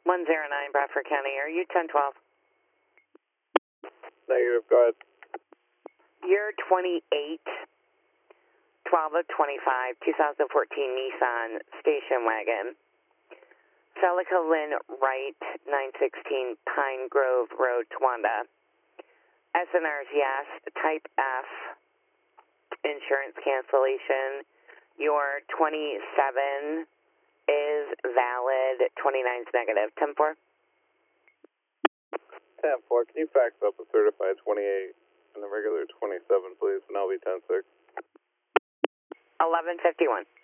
109 Bradford County. Are you 1012? Negative, go ahead. You're 28, 12 of 25, 2014 Nissan station wagon. Celica Lynn Wright, 916 Pine Grove Road, Towanda. SNR's yes, type F, insurance cancellation. Your 27 is valid, 29 is negative. 10-4? 10-4, can you fax up a certified 28 and a regular 27, please, and I'll be 10-6. 1151.